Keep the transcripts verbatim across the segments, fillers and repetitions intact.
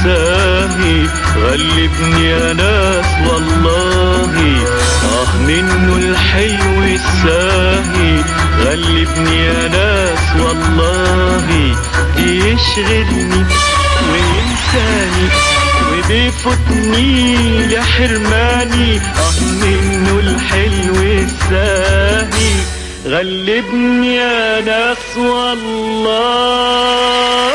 الساهي غلبني يا ناس والله. اه منه الحلو الساهي غلبني يا ناس والله. بيشغلني وينساني وبيفوتني لحرماني. اه منه الحلو الساهي غلبني يا ناس والله.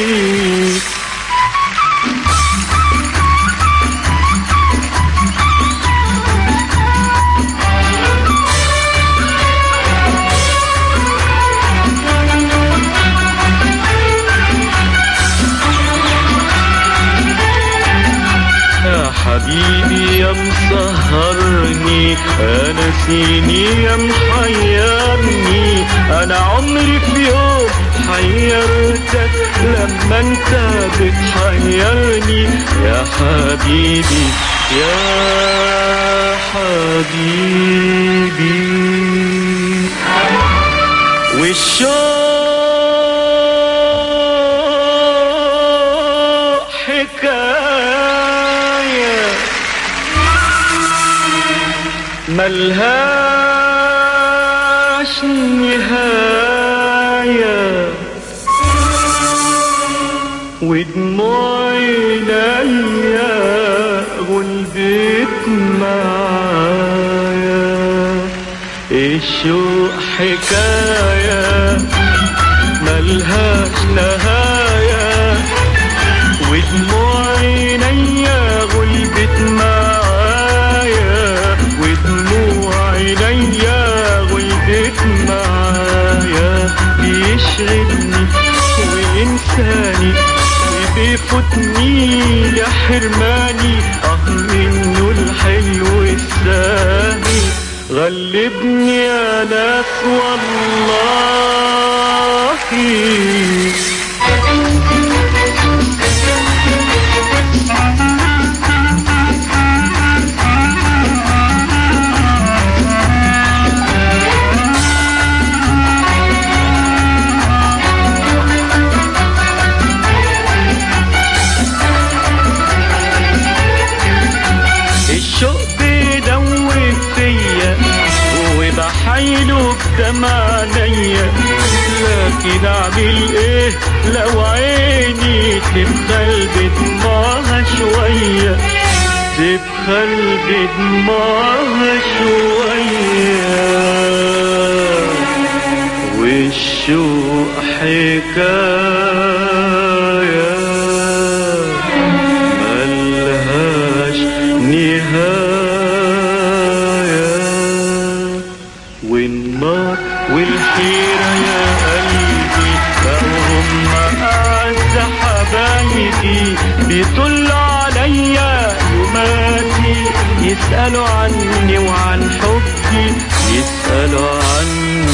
يا حبيبي يا مسهرني انا سيني يا محيرني. انا عمري في يوم حيرتك لما انت بتحيرني. يا حبيبي يا حبيبي والشوق حكاية ملهاش نهاية. ودموعي ليا غلبت معايا. الشوق حكاية ملهاش نهاية. ودموعي ليا غلبت معايا. ودموعي ليا غلبت معايا. بيشغلني وينساني وبيفوتني لحرماني. اه منه الحلو الساهي غلبني يا ناس والله. الشوق بيدوب فيا وبحايله بدمع عينيا. لكن اعمل ايه لو عيني تبخل بدمعها شوية. تبخل بدمعها شوية. والشوق حكاية ملهاش نهاية. والنار والحيرة يا قلبي بقوا هم أعز حبايبي. بيطلوا عليا يوماتي يسألوا عني وعن حبي. يسألوا عني